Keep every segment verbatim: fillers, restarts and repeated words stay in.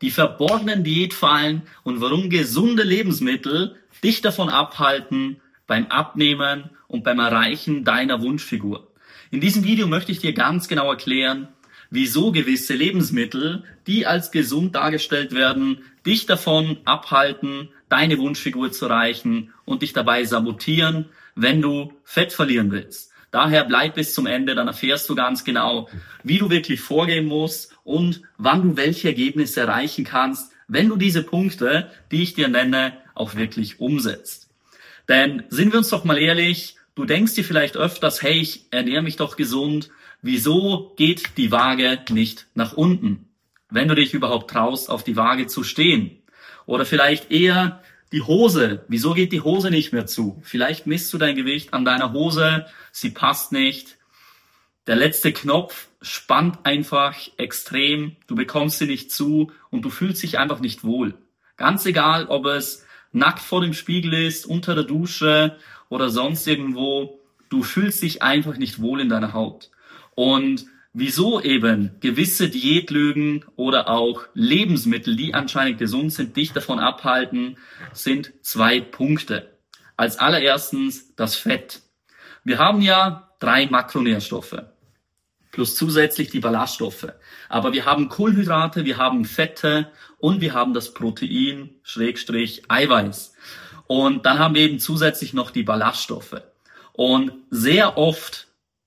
die verborgenen Diätfallen und warum gesunde Lebensmittel dich davon abhalten beim Abnehmen und beim Erreichen deiner Wunschfigur. In diesem Video möchte ich dir ganz genau erklären, wieso gewisse Lebensmittel, die als gesund dargestellt werden, dich davon abhalten, deine Wunschfigur zu erreichen und dich dabei sabotieren, wenn du Fett verlieren willst. Daher bleib bis zum Ende, dann erfährst du ganz genau, wie du wirklich vorgehen musst und wann du welche Ergebnisse erreichen kannst, wenn du diese Punkte, die ich dir nenne, auch wirklich umsetzt. Denn sind wir uns doch mal ehrlich, du denkst dir vielleicht öfters, hey, ich ernähre mich doch gesund, wieso geht die Waage nicht nach unten, wenn du dich überhaupt traust, auf die Waage zu stehen? Oder vielleicht eher die Hose, wieso geht die Hose nicht mehr zu? Vielleicht misst du dein Gewicht an deiner Hose, sie passt nicht. Der letzte Knopf spannt einfach extrem, du bekommst sie nicht zu und du fühlst dich einfach nicht wohl. Ganz egal, ob es nackt vor dem Spiegel ist, unter der Dusche oder sonst irgendwo, du fühlst dich einfach nicht wohl in deiner Haut. Und wieso eben gewisse Diätlügen oder auch Lebensmittel, die anscheinend gesund sind, dich davon abhalten, sind zwei Punkte. Als allererstens das Fett. Wir haben ja drei Makronährstoffe plus zusätzlich die Ballaststoffe. Aber wir haben Kohlenhydrate, wir haben Fette und wir haben das Protein, Schrägstrich, Eiweiß. Und dann haben wir eben zusätzlich noch die Ballaststoffe. Und sehr oft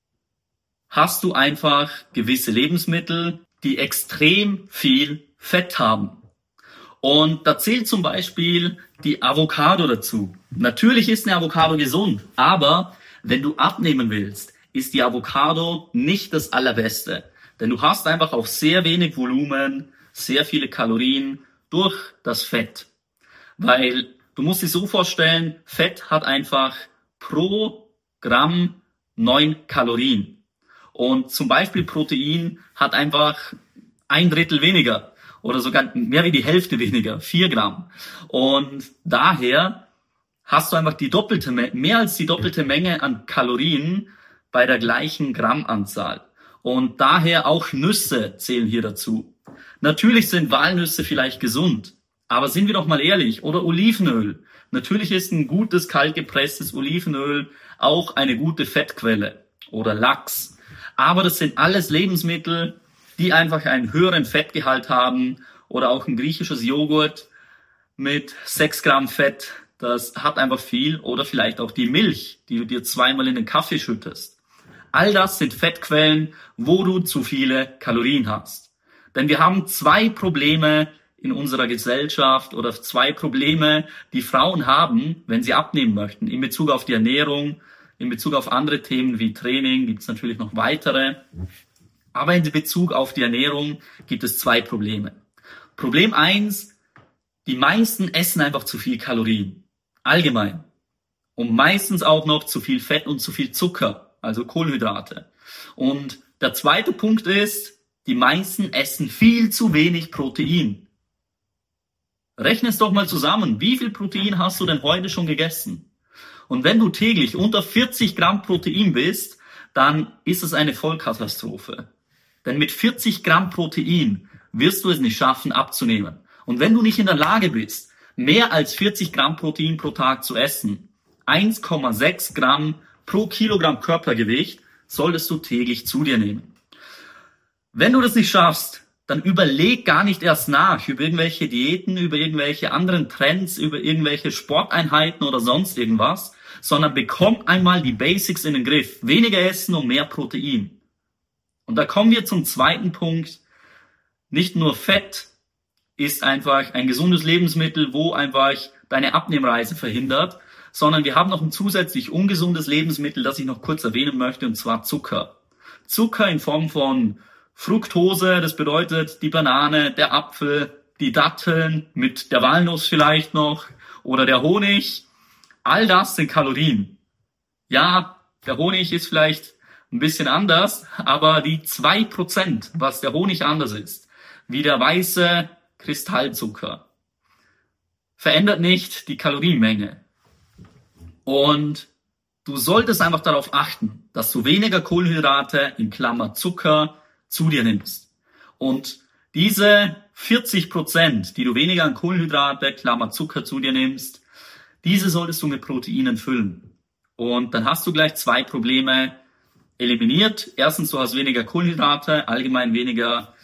hast du einfach gewisse Lebensmittel, die extrem viel Fett haben. Und da zählt zum Beispiel die Avocado dazu. Natürlich ist eine Avocado gesund, aber wenn du abnehmen willst, ist die Avocado nicht das Allerbeste. Denn du hast einfach auch sehr wenig Volumen, sehr viele Kalorien durch das Fett. Weil du musst dir so vorstellen, Fett hat einfach pro Gramm neun Kalorien. Und zum Beispiel Protein hat einfach ein Drittel weniger oder sogar mehr wie die Hälfte weniger, vier Gramm. Und daher hast du einfach die doppelte, mehr als die doppelte Menge an Kalorien bei der gleichen Grammanzahl. Und daher auch Nüsse zählen hier dazu. Natürlich sind Walnüsse vielleicht gesund, aber sind wir doch mal ehrlich, oder Olivenöl. Natürlich ist ein gutes, kaltgepresstes Olivenöl auch eine gute Fettquelle oder Lachs. Aber das sind alles Lebensmittel, die einfach einen höheren Fettgehalt haben oder auch ein griechisches Joghurt mit sechs Gramm Fett, das hat einfach viel oder vielleicht auch die Milch, die du dir zweimal in den Kaffee schüttest. All das sind Fettquellen, wo du zu viele Kalorien hast. Denn wir haben zwei Probleme in unserer Gesellschaft oder zwei Probleme, die Frauen haben, wenn sie abnehmen möchten, in Bezug auf die Ernährung. In Bezug auf andere Themen wie Training gibt es natürlich noch weitere. Aber in Bezug auf die Ernährung gibt es zwei Probleme. Problem eins, die meisten essen einfach zu viel Kalorien. Allgemein. Und meistens auch noch zu viel Fett und zu viel Zucker, also Kohlenhydrate. Und der zweite Punkt ist, die meisten essen viel zu wenig Protein. Rechne es doch mal zusammen. Wie viel Protein hast du denn heute schon gegessen? Und wenn du täglich unter vierzig Gramm Protein bist, dann ist es eine Vollkatastrophe. Denn mit vierzig Gramm Protein wirst du es nicht schaffen, abzunehmen. Und wenn du nicht in der Lage bist, mehr als vierzig Gramm Protein pro Tag zu essen, eins Komma sechs Gramm pro Kilogramm Körpergewicht, solltest du täglich zu dir nehmen. Wenn du das nicht schaffst, dann überleg gar nicht erst nach über irgendwelche Diäten, über irgendwelche anderen Trends, über irgendwelche Sporteinheiten oder sonst irgendwas, sondern bekomm einmal die Basics in den Griff. Weniger essen und mehr Protein. Und da kommen wir zum zweiten Punkt. Nicht nur Fett ist einfach ein gesundes Lebensmittel, wo einfach deine Abnehmreise verhindert, sondern wir haben noch ein zusätzlich ungesundes Lebensmittel, das ich noch kurz erwähnen möchte, und zwar Zucker. Zucker in Form von Fructose, das bedeutet die Banane, der Apfel, die Datteln mit der Walnuss vielleicht noch oder der Honig. All das sind Kalorien. Ja, der Honig ist vielleicht ein bisschen anders, aber die zwei Prozent, was der Honig anders ist, wie der weiße Kristallzucker, verändert nicht die Kalorienmenge. Und du solltest einfach darauf achten, dass du weniger Kohlenhydrate, in Klammer Zucker, zu dir nimmst. Und diese vierzig Prozent, die du weniger an Kohlenhydrate, Klammer Zucker zu dir nimmst, diese solltest du mit Proteinen füllen. Und dann hast du gleich zwei Probleme eliminiert. Erstens, du hast weniger Kohlenhydrate, allgemein weniger,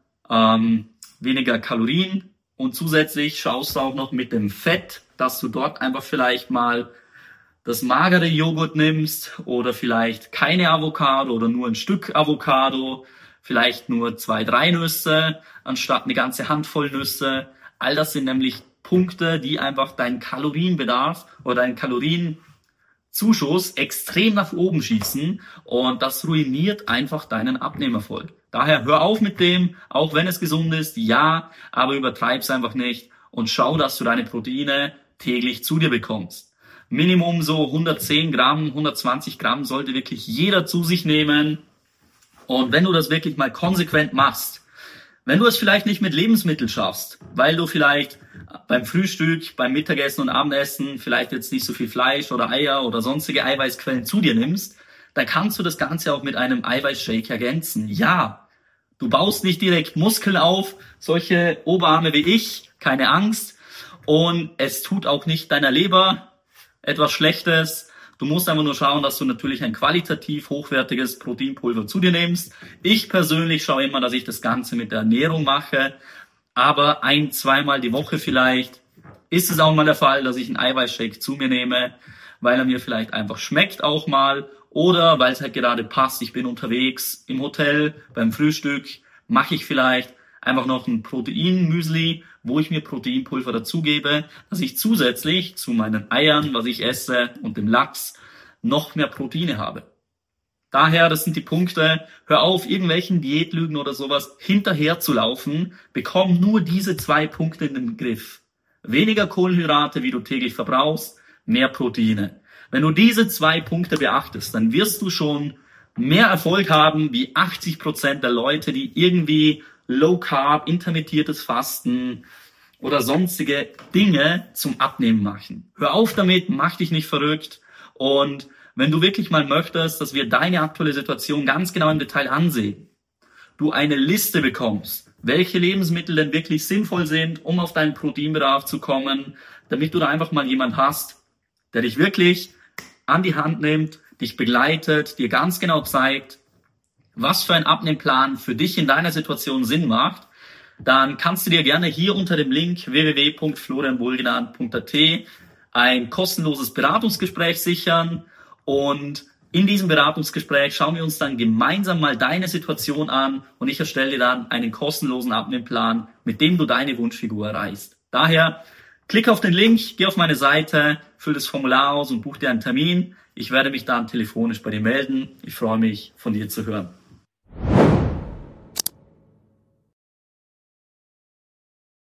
ähm, weniger Kalorien. Und zusätzlich schaust du auch noch mit dem Fett, dass du dort einfach vielleicht mal das magere Joghurt nimmst oder vielleicht keine Avocado oder nur ein Stück Avocado, vielleicht nur zwei, drei Nüsse anstatt eine ganze Handvoll Nüsse. All das sind nämlich Punkte, die einfach deinen Kalorienbedarf oder deinen Kalorienzuschuss extrem nach oben schießen und das ruiniert einfach deinen Abnehmerfolg. Daher hör auf mit dem, auch wenn es gesund ist, ja, aber übertreib's einfach nicht und schau, dass du deine Proteine täglich zu dir bekommst. Minimum so hundertzehn Gramm, hundertzwanzig Gramm sollte wirklich jeder zu sich nehmen. Und wenn du das wirklich mal konsequent machst, wenn du es vielleicht nicht mit Lebensmitteln schaffst, weil du vielleicht beim Frühstück, beim Mittagessen und Abendessen vielleicht jetzt nicht so viel Fleisch oder Eier oder sonstige Eiweißquellen zu dir nimmst, dann kannst du das Ganze auch mit einem Eiweißshake ergänzen. Ja, du baust nicht direkt Muskeln auf, solche Oberarme wie ich, keine Angst. Und es tut auch nicht deiner Leber etwas Schlechtes. Du musst einfach nur schauen, dass du natürlich ein qualitativ hochwertiges Proteinpulver zu dir nimmst. Ich persönlich schaue immer, dass ich das Ganze mit der Ernährung mache. Aber ein-, zweimal die Woche vielleicht ist es auch mal der Fall, dass ich einen Eiweißshake zu mir nehme, weil er mir vielleicht einfach schmeckt auch mal oder weil es halt gerade passt. Ich bin unterwegs im Hotel, beim Frühstück mache ich vielleicht einfach noch ein Proteinmüsli, wo ich mir Proteinpulver dazugebe, dass ich zusätzlich zu meinen Eiern, was ich esse und dem Lachs noch mehr Proteine habe. Daher, das sind die Punkte, hör auf, irgendwelchen Diätlügen oder sowas hinterher zu laufen, bekomm nur diese zwei Punkte in den Griff. Weniger Kohlenhydrate, wie du täglich verbrauchst, mehr Proteine. Wenn du diese zwei Punkte beachtest, dann wirst du schon mehr Erfolg haben wie achtzig Prozent der Leute, die irgendwie Low Carb, intermittiertes Fasten oder sonstige Dinge zum Abnehmen machen. Hör auf damit, mach dich nicht verrückt. Und wenn du wirklich mal möchtest, dass wir deine aktuelle Situation ganz genau im Detail ansehen, du eine Liste bekommst, welche Lebensmittel denn wirklich sinnvoll sind, um auf deinen Proteinbedarf zu kommen, damit du da einfach mal jemand hast, der dich wirklich an die Hand nimmt, dich begleitet, dir ganz genau zeigt, was für ein Abnehmplan für dich in deiner Situation Sinn macht, dann kannst du dir gerne hier unter dem Link w w w punkt florian wohlgetan punkt a t ein kostenloses Beratungsgespräch sichern und in diesem Beratungsgespräch schauen wir uns dann gemeinsam mal deine Situation an und ich erstelle dir dann einen kostenlosen Abnehmplan, mit dem du deine Wunschfigur erreichst. Daher klick auf den Link, geh auf meine Seite, füll das Formular aus und buch dir einen Termin. Ich werde mich dann telefonisch bei dir melden. Ich freue mich, von dir zu hören.